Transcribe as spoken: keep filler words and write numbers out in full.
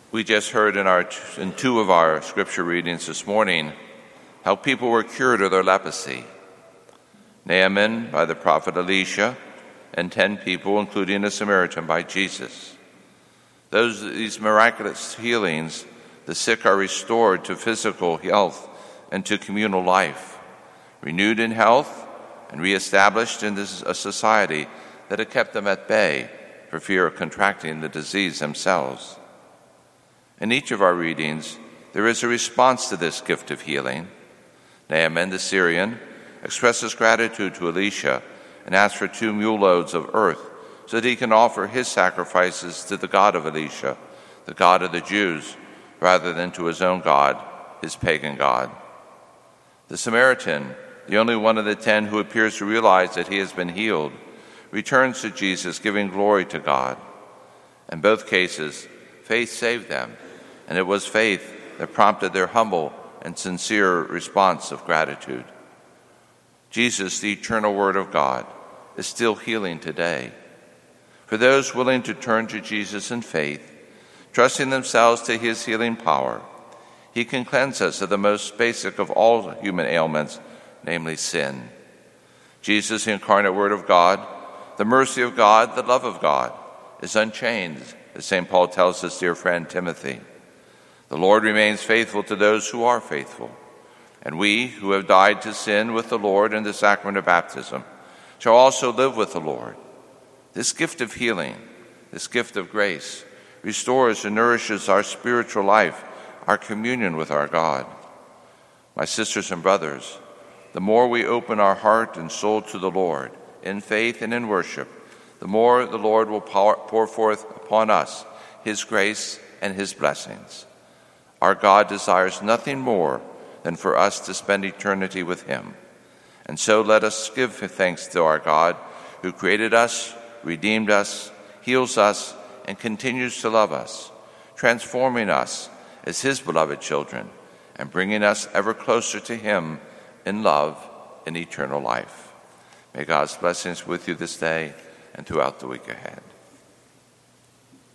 We just heard in, our, in two of our scripture readings this morning how people were cured of their leprosy. Naaman by the prophet Elisha, and ten people, including a Samaritan, by Jesus. Those these miraculous healings, the sick are restored to physical health and to communal life, renewed in health and reestablished in this, a society that had kept them at bay for fear of contracting the disease themselves. In each of our readings, there is a response to this gift of healing. Naaman the Syrian expresses gratitude to Elisha and asks for two mule loads of earth so that he can offer his sacrifices to the God of Elisha, the God of the Jews, rather than to his own God, his pagan God. The Samaritan, the only one of the ten who appears to realize that he has been healed, returns to Jesus, giving glory to God. In both cases, faith saved them, and it was faith that prompted their humble and sincere response of gratitude. Jesus, the eternal Word of God, is still healing today. For those willing to turn to Jesus in faith, trusting themselves to his healing power, he can cleanse us of the most basic of all human ailments, namely sin. Jesus, the incarnate Word of God, the mercy of God, the love of God, is unchained, as Saint Paul tells his dear friend Timothy. The Lord remains faithful to those who are faithful, and we who have died to sin with the Lord in the sacrament of baptism shall also live with the Lord. This gift of healing, this gift of grace, restores and nourishes our spiritual life, our communion with our God. My sisters and brothers, the more we open our heart and soul to the Lord in faith and in worship, the more the Lord will pour forth upon us his grace and his blessings. Our God desires nothing more than for us to spend eternity with him. And so let us give thanks to our God, who created us, redeemed us, heals us, and continues to love us, transforming us as his beloved children and bringing us ever closer to him in love and eternal life. May God's blessings with you this day and throughout the week ahead.